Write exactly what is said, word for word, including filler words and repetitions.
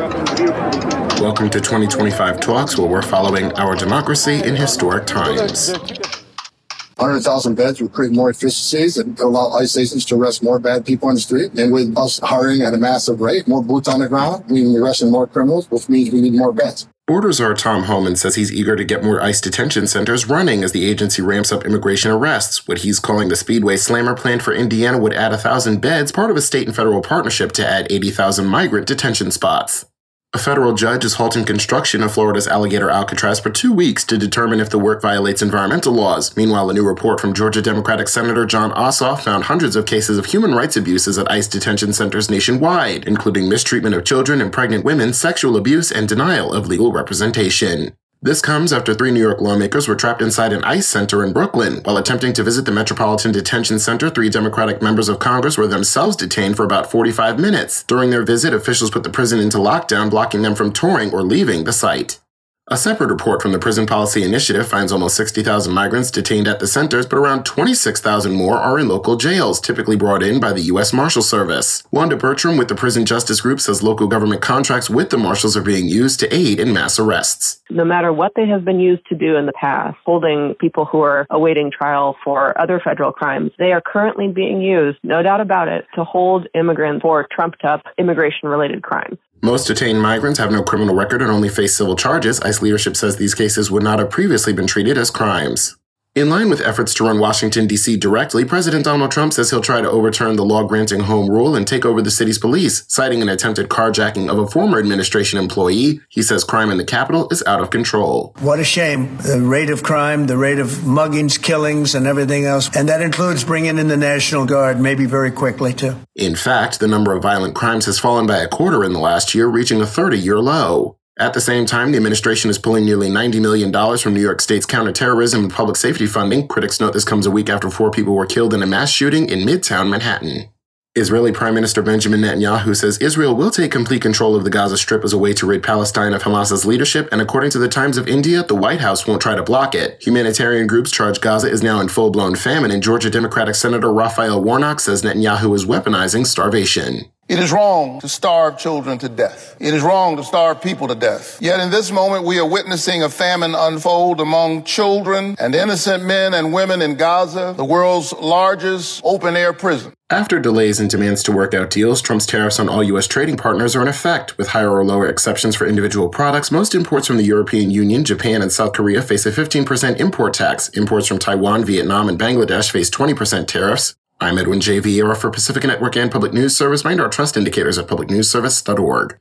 Welcome to twenty twenty-five Talks, where we're following our democracy in historic times. one hundred thousand beds would create more efficiencies and allow ICE agents to arrest more bad people on the street. And with us hiring at a massive rate, more boots on the ground, meaning arresting more criminals, which means we need more beds. Border Czar Tom Homan says he's eager to get more ICE detention centers running as the agency ramps up immigration arrests. What he's calling the Speedway Slammer plan for Indiana would add one thousand beds, part of a state and federal partnership to add eighty thousand migrant detention spots. A federal judge is halting construction of Florida's Alligator Alcatraz for two weeks to determine if the work violates environmental laws. Meanwhile, a new report from Georgia Democratic Senator Jon Ossoff found hundreds of cases of human rights abuses at ICE detention centers nationwide, including mistreatment of children and pregnant women, sexual abuse, and denial of legal representation. This comes after three New York lawmakers were trapped inside an ICE center in Brooklyn. While attempting to visit the Metropolitan Detention Center, three Democratic members of Congress were themselves detained for about forty-five minutes. During their visit, officials put the prison into lockdown, blocking them from touring or leaving the site. A separate report from the Prison Policy Initiative finds almost sixty thousand migrants detained at the centers, but around twenty-six thousand more are in local jails, typically brought in by the U S Marshal Service. Wanda Bertram with the Prison Justice Group says local government contracts with the marshals are being used to aid in mass arrests. No matter what they have been used to do in the past, holding people who are awaiting trial for other federal crimes, they are currently being used, no doubt about it, to hold immigrants for trumped-up immigration-related crimes. Most detained migrants have no criminal record and only face civil charges. ICE leadership says these cases would not have previously been treated as crimes. In line with efforts to run Washington, D C directly, President Donald Trump says he'll try to overturn the law granting home rule and take over the city's police, citing an attempted carjacking of a former administration employee. He says crime in the Capitol is out of control. What a shame. The rate of crime, the rate of muggings, killings, and everything else. And that includes bringing in the National Guard, maybe very quickly, too. In fact, the number of violent crimes has fallen by a quarter in the last year, reaching a thirty-year low. At the same time, the administration is pulling nearly ninety million dollars from New York State's counterterrorism and public safety funding. Critics note this comes a week after four people were killed in a mass shooting in Midtown Manhattan. Israeli Prime Minister Benjamin Netanyahu says Israel will take complete control of the Gaza Strip as a way to rid Palestine of Hamas's leadership, and according to the Times of India, the White House won't try to block it. Humanitarian groups charge Gaza is now in full-blown famine, and Georgia Democratic Senator Raphael Warnock says Netanyahu is weaponizing starvation. It is wrong to starve children to death. It is wrong to starve people to death. Yet in this moment, we are witnessing a famine unfold among children and innocent men and women in Gaza, the world's largest open-air prison. After delays and demands to work out deals, Trump's tariffs on all U S trading partners are in effect. With higher or lower exceptions for individual products, most imports from the European Union, Japan, and South Korea face a fifteen percent import tax. Imports from Taiwan, Vietnam, and Bangladesh face twenty percent tariffs. I'm Edwin J. Vieira for Pacifica Network and Public News Service. Find our trust indicators at public news service dot org.